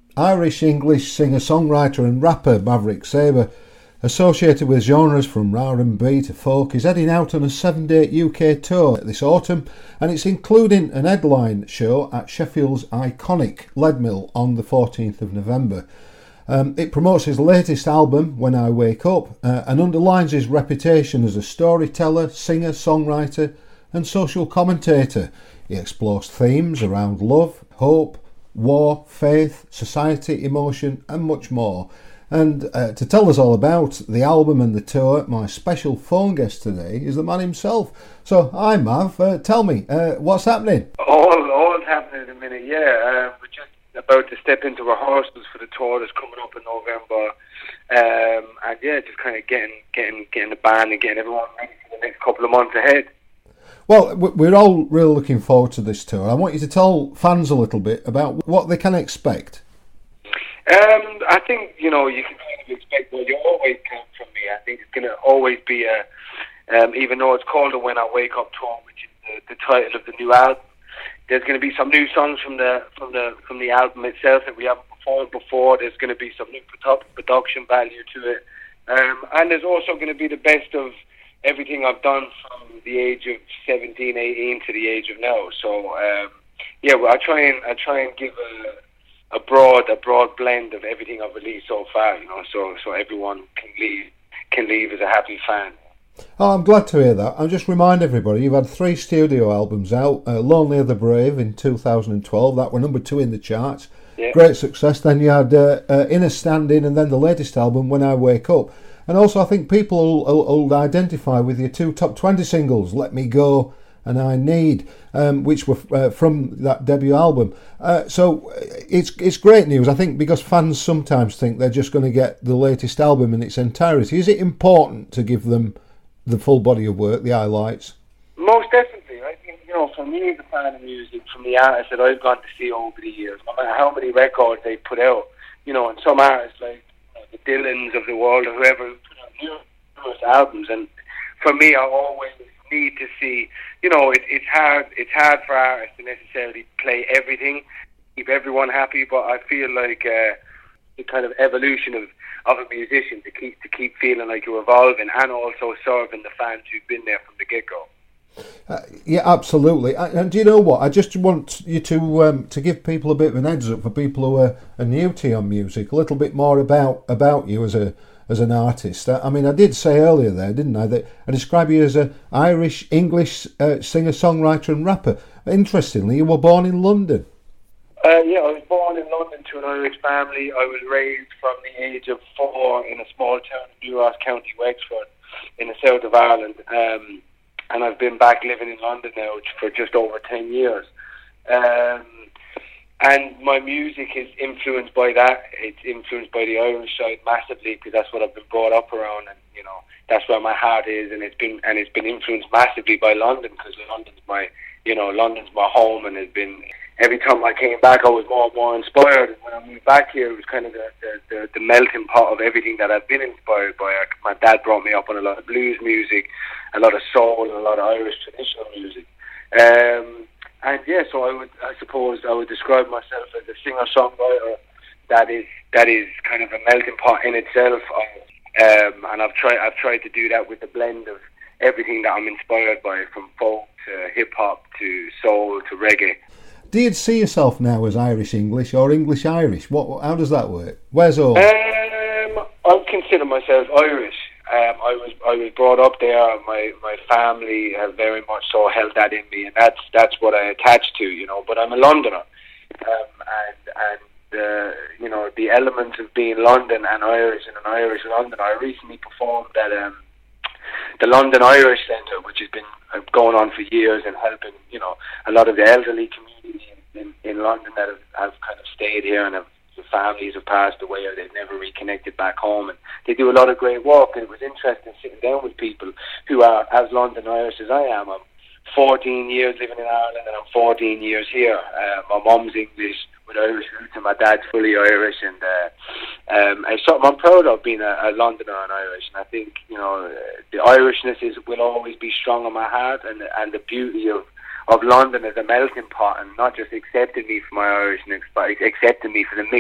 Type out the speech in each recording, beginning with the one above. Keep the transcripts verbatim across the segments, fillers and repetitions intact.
Irish English singer-songwriter and rapper Maverick Sabre, associated with genres from R and B to folk, is heading out on a seven-day U K tour this autumn, and it's including an headline show at Sheffield's iconic Leadmill on the fourteenth of November. Um, it promotes his latest album, When I Wake Up, uh, and underlines his reputation as a storyteller, singer, songwriter and social commentator. He explores themes around love, hope, war, faith, society, emotion and much more. And uh, to tell us all about the album and the tour, my special phone guest today is the man himself. So, hi Mav, uh, tell me, uh, what's happening? All, all's happening in a minute, yeah. Uh, we're just about to step into rehearsals for the tour that's coming up in November. Um, and yeah, just kind of getting, getting, getting the band and getting everyone ready for the next couple of months ahead. Well, we're all really looking forward to this tour. I want you to tell fans a little bit about what they can expect. Um, I think, you know, you can kind of expect what you always can from me. I think it's going to always be a, um, even though it's called a When I Wake Up tour, which is the, the title of the new album, there's going to be some new songs from the from the from the album itself that we haven't performed before. There's going to be some new production value to it, um, and there's also going to be the best of everything I've done from the age of seventeen, eighteen to the age of now. So um, yeah, well, I try and I try and give a, a broad a broad blend of everything I've released so far. You know, so so everyone can leave can leave as a happy fan. Oh, I'm glad to hear that. I'll just remind everybody, you've had three studio albums out. Uh, Lonely Are the Brave in two thousand twelve, that were number two in the charts. Yeah. Great success. Then you had uh, uh, In a Stand-In, and then the latest album, When I Wake Up. And also I think people will, will, will identify with your two top twenty singles, Let Me Go and I Need, um, which were uh, from that debut album. Uh, so it's it's great news, I think, because fans sometimes think they're just going to get the latest album in its entirety. Is it important to give them the full body of work, the highlights? Most definitely. I think, you know, for me as a fan of music, from the artists that I've gone to see over the years, no matter how many records they put out, you know, and some artists like you know, the Dylans of the world or whoever put out numerous albums, and for me, I always need to see, you know, it, it's hard it's hard for artists to necessarily play everything, keep everyone happy, but I feel like uh, the kind of evolution of of a musician to keep to keep feeling like you're evolving and also serving the fans who've been there from the get-go. Uh, yeah, absolutely. And do you know what? I just want you to um, to give people a bit of an heads up for people who are, are new to your music, a little bit more about about you as a as an artist. I mean, I did say earlier there, didn't I, that I describe you as an Irish English uh, singer, songwriter, and rapper. Interestingly, you were born in London. Uh, yeah, I was born in London to an Irish family. I was raised from the age of four in a small town in New Ross, County Wexford, in the south of Ireland. Um, and I've been back living in London now for just over ten years. Um, and my music is influenced by that. It's influenced by the Irish side massively because that's what I've been brought up around, and you know that's where my heart is. And it's been and it's been influenced massively by London because London's my you know London's my home, and has been. Every time I came back, I was more and more inspired. And when I moved back here, it was kind of the, the, the, the melting pot of everything that I've been inspired by. My dad brought me up on a lot of blues music, a lot of soul, and a lot of Irish traditional music. Um, and yeah, so I would, I suppose, I would describe myself as a singer-songwriter that is that is kind of a melting pot in itself. Um, and I've tried, I've tried to do that with a blend of everything that I'm inspired by, from folk to hip hop to soul to reggae. Do you see yourself now as Irish English or English Irish? What? How does that work? Where's home? Um, I consider myself Irish. Um, I was I was brought up there. My my family have very much so held that in me, and that's that's what I attach to, you know. But I'm a Londoner, um, and and uh, you know the elements of being London and Irish in an Irish London. I recently performed at um, the London Irish Centre, which has been going on for years and helping you know a lot of the elderly community in, in London that have, have kind of stayed here and have the families have passed away or they've never reconnected back home, and they do a lot of great work. And it was interesting sitting down with people who are as London Irish as I am. I'm fourteen years living in Ireland and I'm fourteen years here. Uh, my mum's English with Irish roots and my dad's fully Irish, and uh, um, it's something I'm proud of, being a, a Londoner and Irish. And I think you know the Irishness is will always be strong in my heart, and and the beauty of of London as a melting pot, and not just accepting me for my Irishness, but accepting me for the mix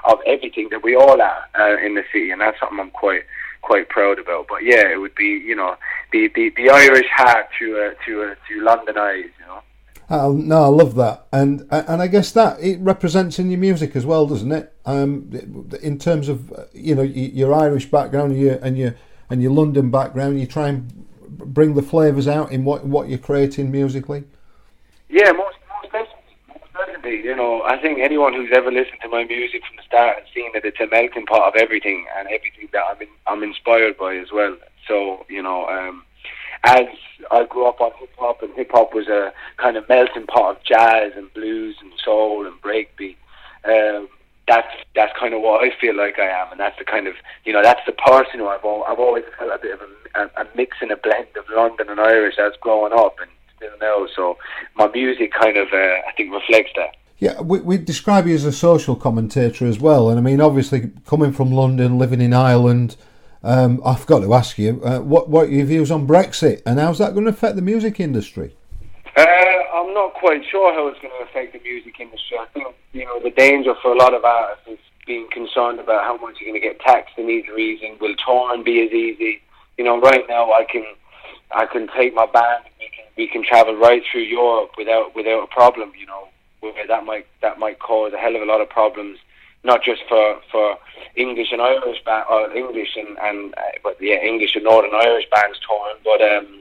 of everything that we all are uh, in the city, and that's something I'm quite quite proud about. But yeah, it would be, you know, the, the, the Irish heart to uh, to uh, to London eyes, you know. Oh, no, I love that, and and I guess that it represents in your music as well, doesn't it? Um, in terms of, you know, your Irish background and your and your and your London background, you try and bring the flavours out in what what you're creating musically. Yeah, most most definitely, most definitely. You know, I think anyone who's ever listened to my music from the start has seen that it's a melting pot of everything and everything that I'm in, I'm inspired by as well. So, you know, um, as I grew up on hip hop, and hip hop was a kind of melting pot of jazz and blues and soul and breakbeat. Um, that's that's kind of what I feel like I am, and that's the kind of, you know, that's the person who I've al- I've always felt a bit of a, a, a mix and a blend of London and Irish as growing up and still now. So my music kind of uh, I think reflects that. Yeah, we we describe you as a social commentator as well, and I mean, obviously coming from London, living in Ireland. Um, I've got to ask you, uh, what what are your views on Brexit, and how's that going to affect the music industry? Uh, I'm not quite sure how it's going to affect the music industry. I think, you know, the danger for a lot of artists is being concerned about how much you're going to get taxed in each region. Will touring be as easy? You know, right now I can I can take my band and we can we can travel right through Europe without without a problem. You know, where that might that might cause a hell of a lot of problems. Not just for, for English and Irish band, or English and, and uh, but yeah, English and Northern Irish bands touring, but um,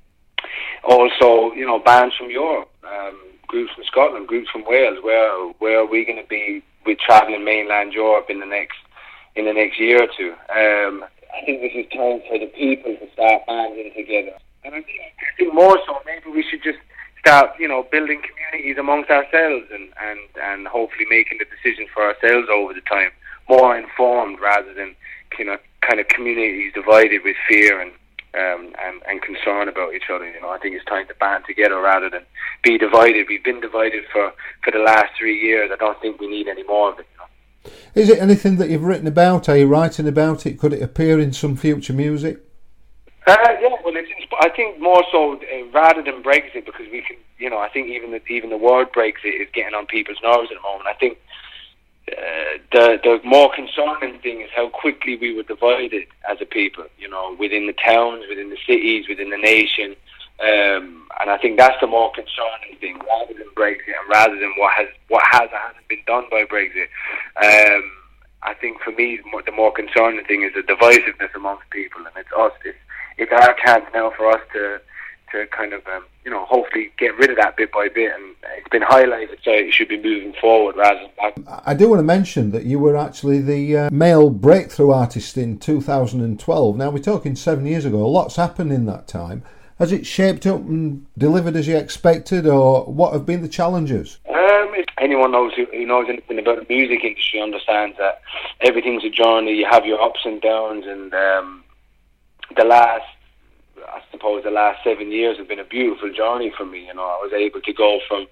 also, you know, bands from Europe, um, groups from Scotland, groups from Wales. Where where are we going to be with travelling mainland Europe in the next in the next year or two? Um, I think this is time for the people to start banding together, and I think, I think more so maybe we should just start, you know, building communities amongst ourselves and, and, and hopefully making the decisions for ourselves over the time, more informed rather than, you know, kind of communities divided with fear and um, and, and concern about each other. You know, I think it's time to band together rather than be divided. We've been divided for, for the last three years. I don't think we need any more of it. You know? Is it anything that you've written about? Are you writing about it? Could it appear in some future music? Uh, yeah, well, it's, I think more so uh, rather than Brexit, because we can, you know, I think even the, even the word Brexit is getting on people's nerves at the moment. I think uh, the the more concerning thing is how quickly we were divided as a people, you know, within the towns, within the cities, within the nation, um, and I think that's the more concerning thing, rather than Brexit and rather than what has what has or hasn't been done by Brexit. Um, I think for me, the more concerning thing is the divisiveness amongst people, and it's us. It's It's our chance now for us to to kind of, um, you know, hopefully get rid of that bit by bit, and it's been highlighted, so it should be moving forward rather than back. I do want to mention that you were actually the uh, male breakthrough artist in two thousand twelve. Now, we're talking seven years ago. A lot's happened in that time. Has it shaped up and delivered as you expected, or what have been the challenges? Um, if anyone knows who, who knows anything about the music industry understands that everything's a journey. You have your ups and downs, and um, the last, I suppose, the last seven years have been a beautiful journey for me. You know, I was able to go from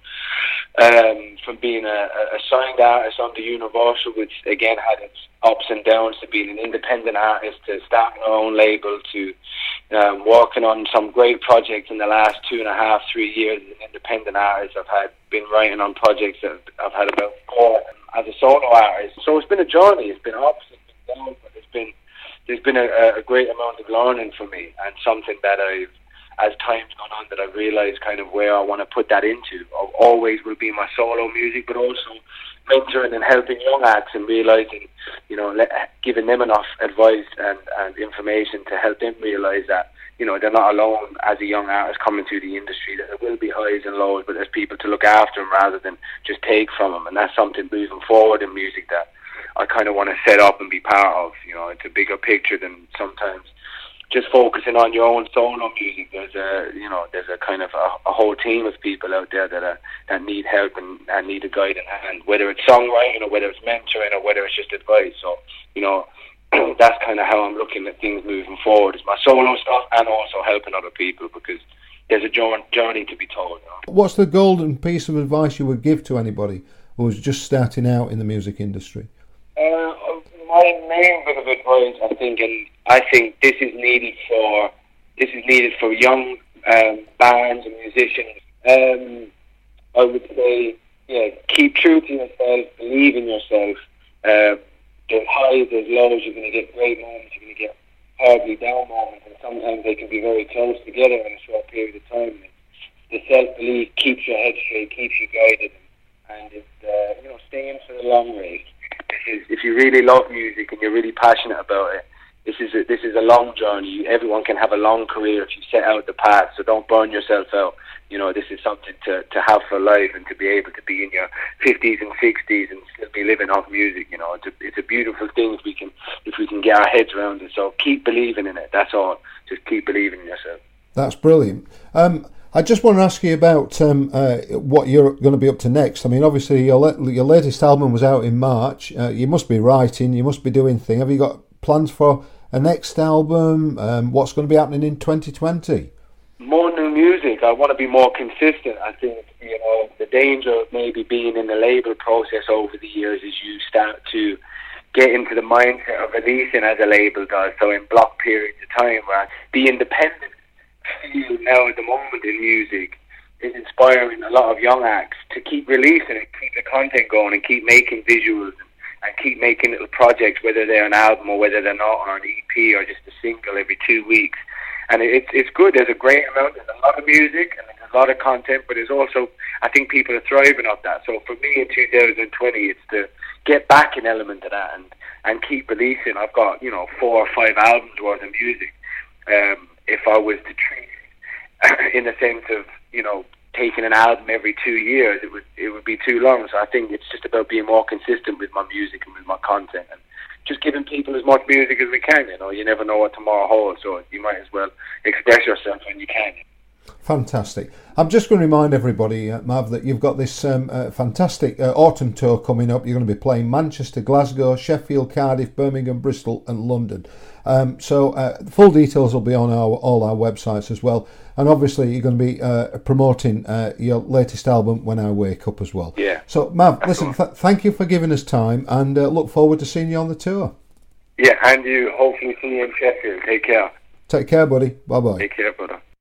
um, from being a, a signed artist under Universal, which again had its ups and downs, to being an independent artist, to starting our own label, to um, working on some great projects in the last two and a half, three years as an independent artist. I've had been writing on projects that I've had about four as a solo artist. So it's been a journey. It's been ups, it's been downs, but it's been there's been a, a great amount of learning for me, and something that I've, as time's gone on, that I've realised kind of where I want to put that into. Always will be my solo music, but also mentoring and helping young acts and realising, you know, let, giving them enough advice and, and information to help them realise that, you know, they're not alone as a young artist coming through the industry, that there will be highs and lows, but there's people to look after them rather than just take from them. And that's something moving forward in music that I kind of want to set up and be part of. You know, it's a bigger picture than sometimes just focusing on your own solo music. There's a, you know, there's a kind of a, a whole team of people out there that are, that need help and, and need a guiding hand, whether it's songwriting or whether it's mentoring or whether it's just advice. So, you know, that's kind of how I'm looking at things moving forward, is my solo stuff and also helping other people, because there's a journey to be told. You know? What's the golden piece of advice you would give to anybody who is just starting out in the music industry? Uh, my main bit of advice, I think, and I think this is needed for this is needed for young um, bands and musicians. Um, I would say, yeah, keep true to yourself, believe in yourself, Uh, there's highs, there's lows. You're going to get great moments. You're going to get horribly down moments, and sometimes they can be very close together in a short period of time. And the self-belief keeps your head straight, keeps you guided, and it's uh, you know, staying for the long race. This is, if you really love music and you're really passionate about it, this is a, this is a long journey. Everyone can have a long career if you set out the path. So don't burn yourself out. You know, this is something to, to have for life, and to be able to be in your fifties and sixties and still be living off music. You know, it's a, it's a beautiful thing if we can if we can get our heads around it. So keep believing in it. That's all. Just keep believing in yourself. That's brilliant. Um, I just want to ask you about um, uh, what you're going to be up to next. I mean, obviously your la- your latest album was out in March. Uh, you must be writing. You must be doing things. Have you got plans for a next album? Um, what's going to be happening in twenty twenty? More new music. I want to be more consistent. I think, you know, the danger of maybe being in the label process over the years is you start to get into the mindset of releasing as a label does, so in block periods of time, where the independent feel now at the moment in music is inspiring a lot of young acts to keep releasing it, keep the content going, and keep making visuals, and, and keep making little projects, whether they're an album or whether they're not, or an E P or just a single every two weeks. And it's it's good. There's a great amount. There's a lot of music and there's a lot of content, but there's also, I think people are thriving off that. So for me in two thousand twenty, it's to get back an element of that and, and keep releasing. I've got, you know, four or five albums worth of music. Um, if I was to treat it in the sense of, you know, taking an album every two years, it would it would be too long. So I think it's just about being more consistent with my music and with my content, and just giving people as much music as we can. You know, you never know what tomorrow holds, so you might as well express yourself when you can. Fantastic. I'm just going to remind everybody, uh, Mav, that you've got this um, uh, fantastic uh, autumn tour coming up. You're going to be playing Manchester, Glasgow, Sheffield, Cardiff, Birmingham, Bristol and London. Um, so uh, full details will be on our, all our websites as well. And obviously you're going to be uh, promoting uh, your latest album, When I Wake Up, as well. Yeah. So Mav, listen, th- thank you for giving us time, and uh, look forward to seeing you on the tour. Yeah, and you hopefully see you in Sheffield. Take care. Take care, buddy. Bye-bye. Take care, brother.